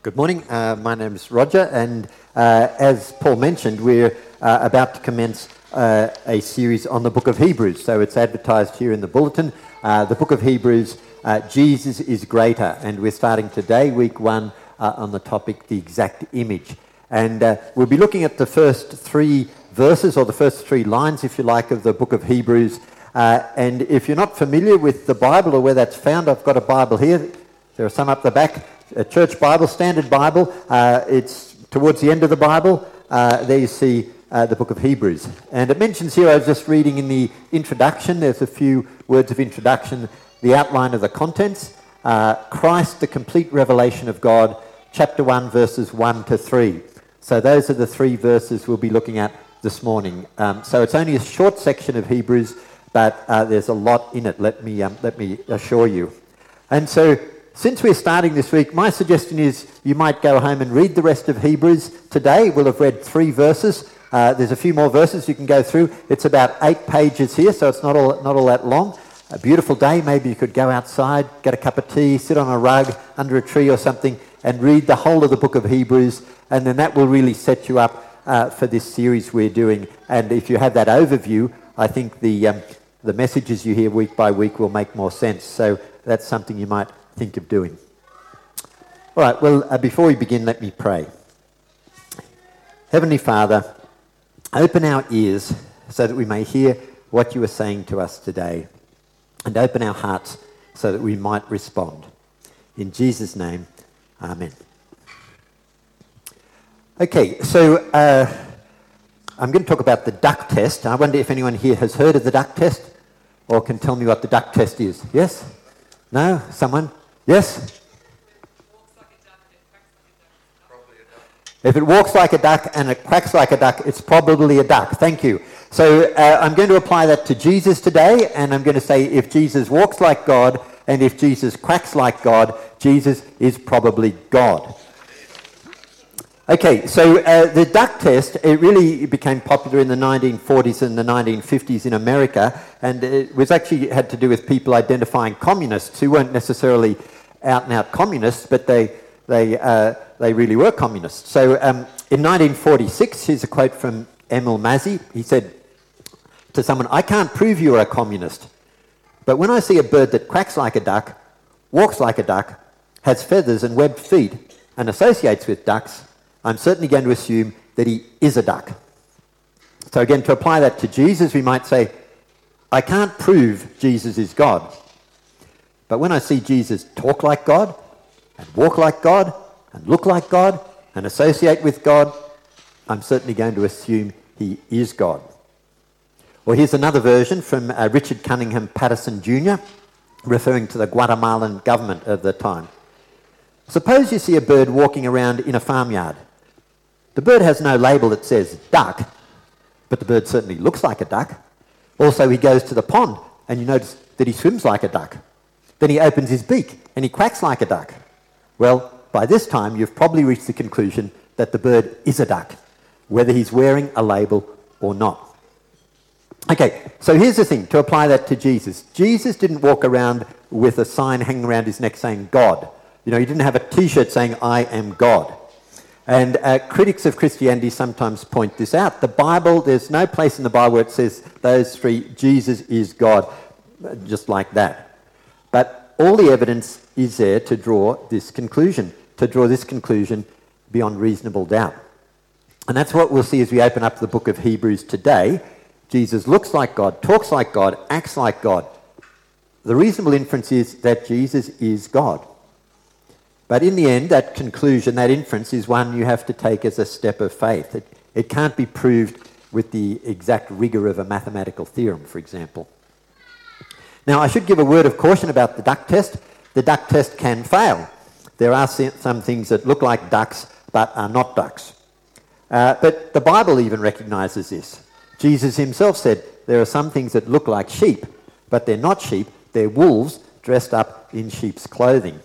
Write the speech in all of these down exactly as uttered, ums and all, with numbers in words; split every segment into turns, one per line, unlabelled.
Good morning. Uh, my name is Roger, and uh, as Paul mentioned, we're uh, about to commence uh, a series on the book of Hebrews. So it's advertised here in the bulletin. Uh, the book of Hebrews, uh, Jesus is greater, and we're starting today, week one, uh, on the topic, the exact image. And uh, we'll be looking at the first three verses, or the first three lines, if you like, of the book of Hebrews. Uh, and if you're not familiar with the Bible or where that's found, I've got a Bible here. There are some up the back. A church Bible, standard Bible. Uh, it's towards the end of the Bible. Uh, there you see uh, the book of Hebrews. And it mentions here, I was just reading in the introduction, there's a few words of introduction, the outline of the contents. Uh, Christ, the complete revelation of God, chapter one, verses one to three. So those are the three verses we'll be looking at this morning. Um, so it's only a short section of Hebrews, but uh, there's a lot in it, let me, um, let me assure you. And so, since we're starting this week, my suggestion is you might go home and read the rest of Hebrews today. We'll have read three verses. Uh, there's a few more verses you can go through. It's about eight pages here, so it's not all not all that long. A beautiful day, maybe you could go outside, get a cup of tea, sit on a rug under a tree or something, and read the whole of the book of Hebrews, and then that will really set you up uh, for this series we're doing. And if you have that overview, I think the um, the messages you hear week by week will make more sense. So that's something you might think of doing. All right, well, uh, before we begin, let me pray. Heavenly Father, open our ears so that we may hear what you are saying to us today, and open our hearts so that we might respond. In Jesus' name, amen. Okay, so uh, I'm going to talk about the duck test. I wonder if anyone here has heard of the duck test or can tell me what the duck test is. Yes? No? Someone? Yes? If it walks like a duck and it quacks like a duck, it's probably a duck. Thank you. So uh, I'm going to apply that to Jesus today, and I'm going to say if Jesus walks like God and if Jesus quacks like God, Jesus is probably God. Okay, so uh, the duck test, it really became popular in the nineteen forties and the nineteen fifties in America, and it was actually had to do with people identifying communists who weren't necessarily out-and-out communists, but they they uh, they really were communists. So um, in nineteen forty-six, here's a quote from Emil Massey. He said to someone, "I can't prove you're a communist, but when I see a bird that quacks like a duck, walks like a duck, has feathers and webbed feet, and associates with ducks, I'm certainly going to assume that he is a duck." So again, to apply that to Jesus, we might say, I can't prove Jesus is God. But when I see Jesus talk like God, and walk like God, and look like God, and associate with God, I'm certainly going to assume he is God. Well, here's another version from uh, Richard Cunningham Patterson Junior, referring to the Guatemalan government of the time. Suppose you see a bird walking around in a farmyard. The bird has no label that says duck, but the bird certainly looks like a duck. Also, he goes to the pond, and you notice that he swims like a duck. Then he opens his beak, and he quacks like a duck. Well, by this time, you've probably reached the conclusion that the bird is a duck, whether he's wearing a label or not. Okay, so here's the thing, to apply that to Jesus. Jesus didn't walk around with a sign hanging around his neck saying God. You know, he didn't have a T-shirt saying, I am God. And uh, critics of Christianity sometimes point this out. The Bible, there's no place in the Bible where it says those three, Jesus is God, just like that. But all the evidence is there to draw this conclusion, to draw this conclusion beyond reasonable doubt. And that's what we'll see as we open up the book of Hebrews today. Jesus looks like God, talks like God, acts like God. The reasonable inference is that Jesus is God. But in the end, that conclusion, that inference, is one you have to take as a step of faith. It, it can't be proved with the exact rigour of a mathematical theorem, for example. Now, I should give a word of caution about the duck test. The duck test can fail. There are some things that look like ducks but are not ducks. Uh, but the Bible even recognises this. Jesus himself said there are some things that look like sheep, but they're not sheep, they're wolves dressed up in sheep's clothing.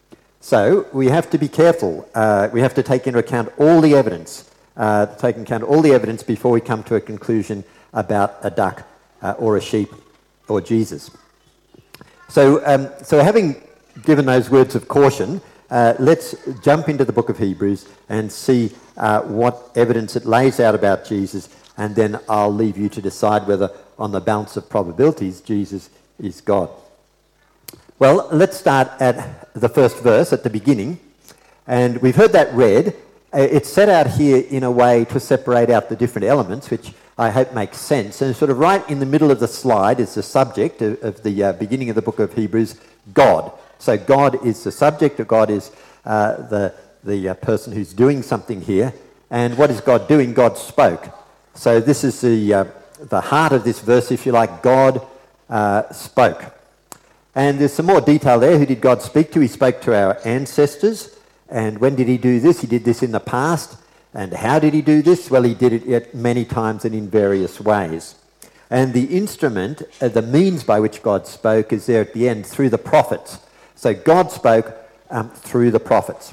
So we have to be careful. Uh, we have to take into account all the evidence, uh, take into account all the evidence before we come to a conclusion about a duck uh, or a sheep or Jesus. So, um, so having given those words of caution, uh, let's jump into the book of Hebrews and see uh, what evidence it lays out about Jesus, and then I'll leave you to decide whether, on the balance of probabilities, Jesus is God. Well, let's start at the first verse at the beginning, and we've heard that read. It's set out here in a way to separate out the different elements, which I hope makes sense. And sort of right in the middle of the slide is the subject of, of the uh, beginning of the book of Hebrews, God. So God is the subject, or God is uh, the, the uh, person who's doing something here. And what is God doing? God spoke. So this is the, uh, the heart of this verse, if you like. God uh, spoke. And there's some more detail there. Who did God speak to? He spoke to our ancestors. And when did he do this? He did this in the past. And how did he do this? Well, he did it many times and in various ways. And the instrument, uh, the means by which God spoke, is there at the end, through the prophets. So God spoke um, through the prophets.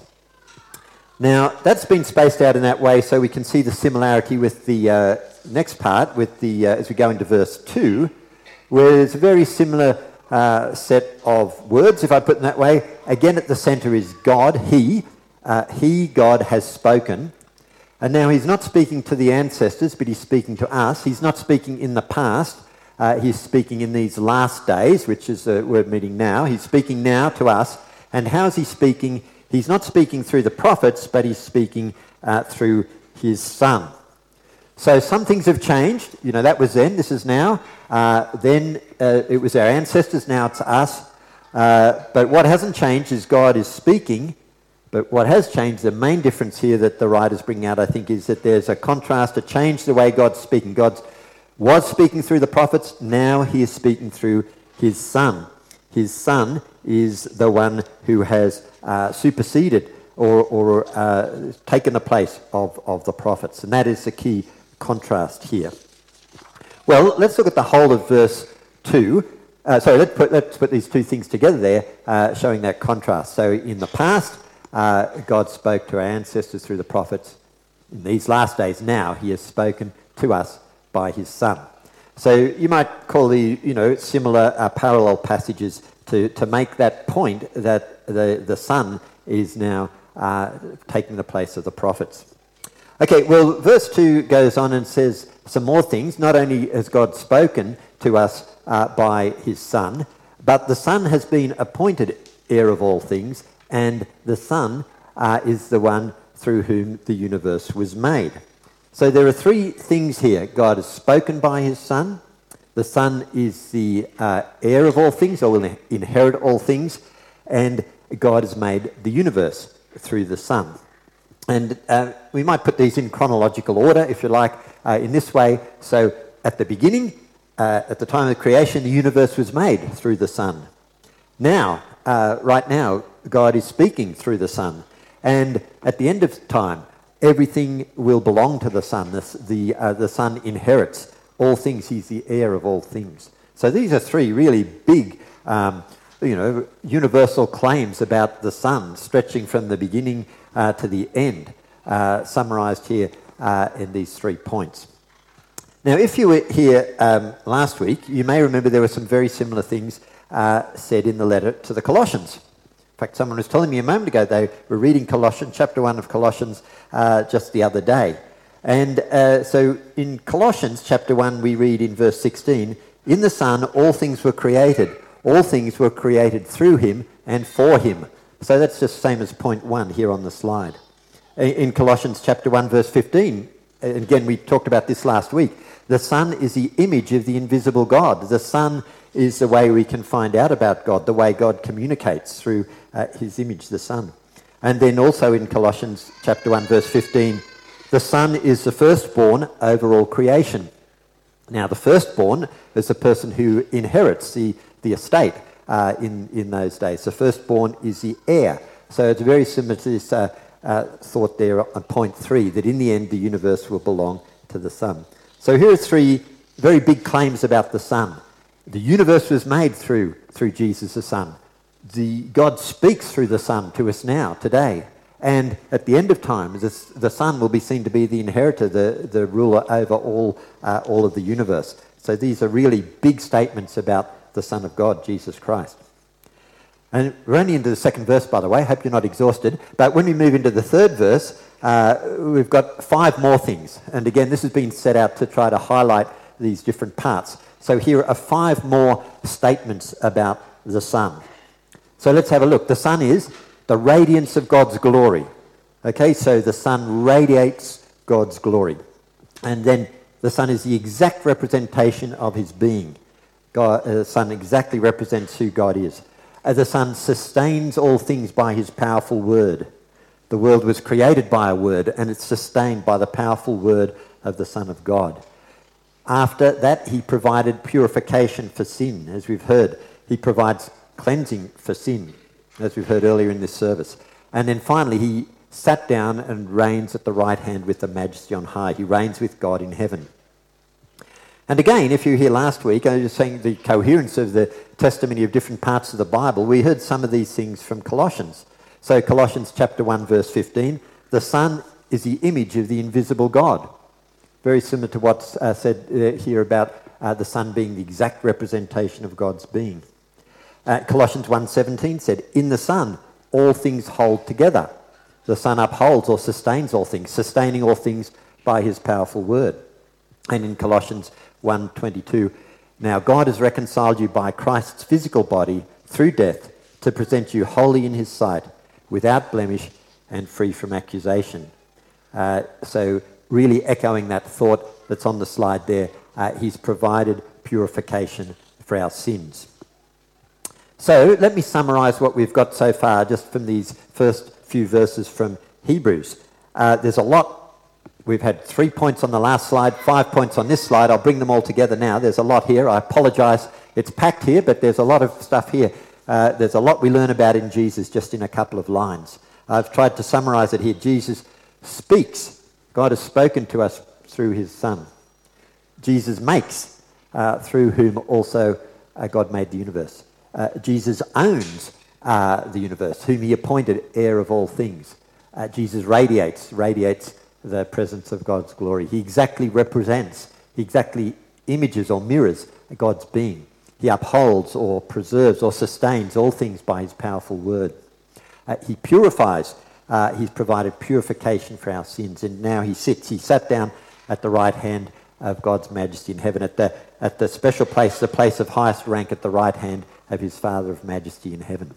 Now, that's been spaced out in that way so we can see the similarity with the uh, next part, with the uh, as we go into verse two, where there's a very similar Uh, set of words, if I put it that way. Again, at the centre is God. He, uh, he, God, has spoken. And now he's not speaking to the ancestors, but he's speaking to us. He's not speaking in the past. Uh, he's speaking in these last days, which is the word meaning now. He's speaking now to us. And how is he speaking? He's not speaking through the prophets, but he's speaking uh, through his Son. So some things have changed. You know, that was then, this is now. Uh, then uh, it was our ancestors, now it's us. Uh, but what hasn't changed is God is speaking. But what has changed, the main difference here that the writers bring out, I think, is that there's a contrast, a change the way God's speaking. God was speaking through the prophets, now he is speaking through his Son. His Son is the one who has uh, superseded or, or uh, taken the place of, of the prophets. And that is the key contrast here. Well, let's look at the whole of verse two. Uh, sorry, let's put, let's put these two things together there, uh, showing that contrast. So in the past, uh, God spoke to our ancestors through the prophets. In these last days now, he has spoken to us by his Son. So you might call the, you know, similar uh, parallel passages to, to make that point that the, the Son is now uh, taking the place of the prophets. Okay, well, verse two goes on and says some more things. Not only has God spoken to us uh, by his Son, but the Son has been appointed heir of all things, and the Son uh, is the one through whom the universe was made. So there are three things here. God has spoken by his Son. The Son is the uh, heir of all things, or will inherit all things, and God has made the universe through the Son. And uh, we might put these in chronological order, if you like, uh, in this way. So at the beginning, uh, at the time of creation, the universe was made through the Son. Now, uh, right now, God is speaking through the Son. And at the end of time, everything will belong to the Son. The, the, uh, the Son inherits all things. He's the heir of all things. So these are three really big um, you know, universal claims about the Son, stretching from the beginning uh, to the end, uh, summarised here uh, in these three points. Now, if you were here um, last week, you may remember there were some very similar things uh, said in the letter to the Colossians. In fact, someone was telling me a moment ago they were reading Colossians, chapter one of Colossians, uh, just the other day. And uh, so in Colossians chapter one, we read in verse sixteen, "In the Son all things were created. All things were created through him and for him." So that's just the same as point one here on the slide. In Colossians chapter one, verse fifteen, again, we talked about this last week, the Son is the image of the invisible God. The Son is the way we can find out about God, the way God communicates through uh, his image, the Son. And then also in Colossians chapter one, verse fifteen, the Son is the firstborn over all creation. Now, the firstborn is the person who inherits the the estate uh, in, in those days. The firstborn is the heir. So it's very similar to this uh, uh, thought there on point three, that in the end the universe will belong to the Son. So here are three very big claims about the Son. The universe was made through, through Jesus the Son. The, God speaks through the Son to us now, today. And at the end of time, this, the Son will be seen to be the inheritor, the, the ruler over all, uh, all of the universe. So these are really big statements about the Son of God, Jesus Christ. And we're only into the second verse, by the way. I hope you're not exhausted. But when we move into the third verse, uh, we've got five more things. And again, this has been set out to try to highlight these different parts. So here are five more statements about the Son. So let's have a look. The Son is the radiance of God's glory. Okay, so the Son radiates God's glory. And then the Son is the exact representation of his being. God, uh, the Son exactly represents who God is. Uh, the Son sustains all things by his powerful word. The world was created by a word, and it's sustained by the powerful word of the Son of God. After that, he provided purification for sin, as we've heard. He provides cleansing for sin, as we've heard earlier in this service. And then finally, he sat down and reigns at the right hand with the majesty on high. He reigns with God in heaven. And again, if you were here last week, I was saying the coherence of the testimony of different parts of the Bible. We heard some of these things from Colossians. So Colossians chapter one, verse fifteen, the Son is the image of the invisible God. Very similar to what's uh, said uh, here about uh, the Son being the exact representation of God's being. Uh, Colossians one seventeen said, in the Son, all things hold together. The Son upholds or sustains all things, sustaining all things by his powerful word. And in Colossians one twenty-two, now God has reconciled you by Christ's physical body through death to present you holy in his sight, without blemish and free from accusation. Uh, so really echoing that thought that's on the slide there, uh, he's provided purification for our sins. So let me summarise what we've got so far just from these first few verses from Hebrews. Uh, there's a lot. We've had three points on the last slide, five points on this slide. I'll bring them all together now. There's a lot here. I apologise. It's packed here, but there's a lot of stuff here. Uh, there's a lot we learn about in Jesus just in a couple of lines. I've tried to summarise it here. Jesus speaks. God has spoken to us through his Son. Jesus makes, uh, through whom also uh, God made the universe. Uh, Jesus owns uh, the universe, whom he appointed heir of all things. Uh, Jesus radiates, radiates the presence of God's glory. He exactly represents, he exactly images or mirrors God's being. He upholds or preserves or sustains all things by his powerful word. Uh, he purifies. Uh, he's provided purification for our sins. And now he sits. He sat down at the right hand of God's majesty in heaven, at the, at the special place, the place of highest rank at the right hand of his Father of majesty in heaven.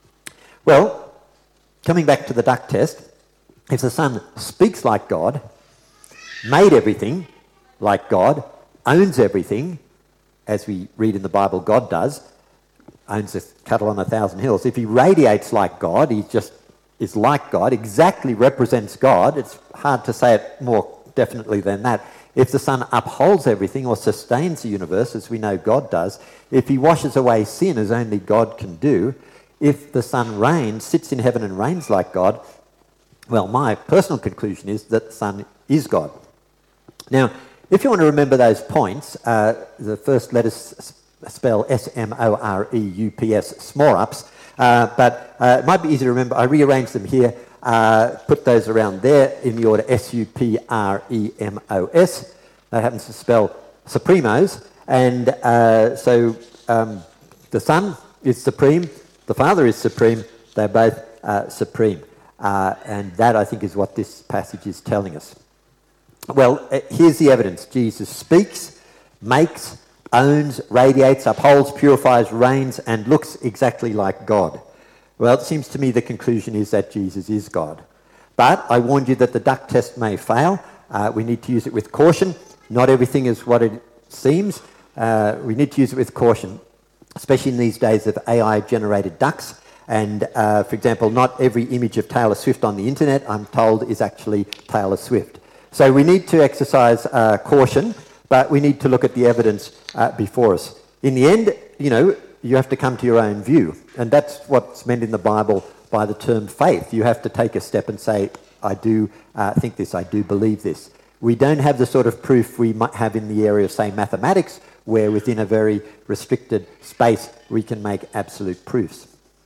Well, coming back to the duck test, if the Son speaks like God, made everything like God, owns everything, as we read in the Bible God does, owns the cattle on a thousand hills. If he radiates like God, he just is like God, exactly represents God. It's hard to say it more definitely than that. If the Son upholds everything or sustains the universe, as we know God does, if he washes away sin as only God can do, if the Son reigns, sits in heaven and reigns like God, well, my personal conclusion is that the Son is God. Now, if you want to remember those points, uh, the first letters spell S M O R E U P S, Smorups, uh, but uh, it might be easy to remember. I rearranged them here, uh, put those around there in the order S U P R E M O S. That happens to spell Supremos. And uh, so um, the Son is supreme, the Father is supreme, they're both uh, supreme. Uh, and that, I think, is what this passage is telling us. Well, uh, here's the evidence. Jesus speaks, makes, owns, radiates, upholds, purifies, reigns, and looks exactly like God. Well, it seems to me the conclusion is that Jesus is God. But I warned you that the duck test may fail. Uh, we need to use it with caution. Not everything is what it seems. Uh, we need to use it with caution, especially in these days of A I-generated ducks. And, uh, for example, not every image of Taylor Swift on the internet, I'm told, is actually Taylor Swift. So we need to exercise uh, caution, but we need to look at the evidence uh, before us. In the end, you know, you have to come to your own view. And that's what's meant in the Bible by the term faith. You have to take a step and say, I do uh, think this, I do believe this. We don't have the sort of proof we might have in the area of, say, mathematics, where within a very restricted space we can make absolute proofs.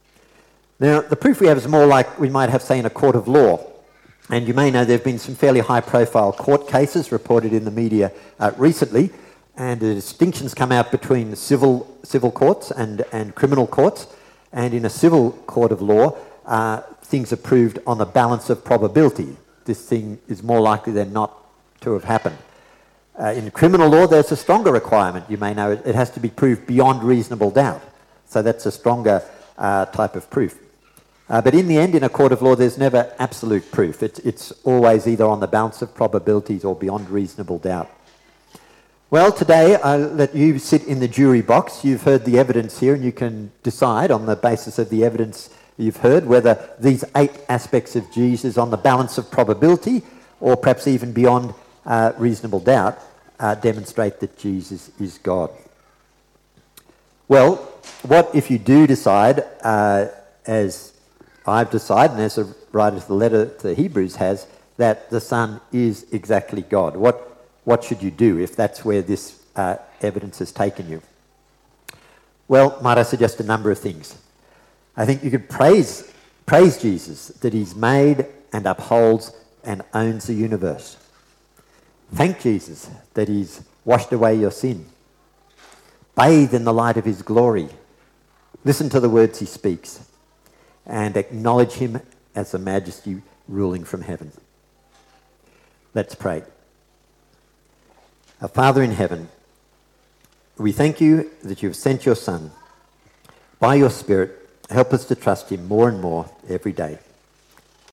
Now, the proof we have is more like we might have, say, in a court of law. And you may know there have been some fairly high-profile court cases reported in the media uh, recently, and the distinctions come out between civil civil courts and, and criminal courts. And in a civil court of law, uh, things are proved on the balance of probability. This thing is more likely than not to have happened. Uh, in criminal law, there's a stronger requirement. You may know it, it has to be proved beyond reasonable doubt. So that's a stronger uh, type of proof. Uh, but in the end, in a court of law, there's never absolute proof. It's, it's always either on the balance of probabilities or beyond reasonable doubt. Well, today I'll let you sit in the jury box. You've heard the evidence here, and you can decide on the basis of the evidence you've heard whether these eight aspects of Jesus on the balance of probability or perhaps even beyond uh, reasonable doubt uh, demonstrate that Jesus is God. Well, what if you do decide, uh, as I've decided, and as the writer of the letter to the Hebrews has, that the Son is exactly God? What what should you do if that's where this uh, evidence has taken you? Well, might I suggest a number of things? I think you could praise praise Jesus that he's made and upholds and owns the universe. Thank Jesus that he's washed away your sin. Bathe in the light of his glory. Listen to the words he speaks. And acknowledge him as the majesty ruling from heaven. Let's pray. Our Father in heaven, we thank you that you have sent your Son. By your Spirit, help us to trust him more and more every day.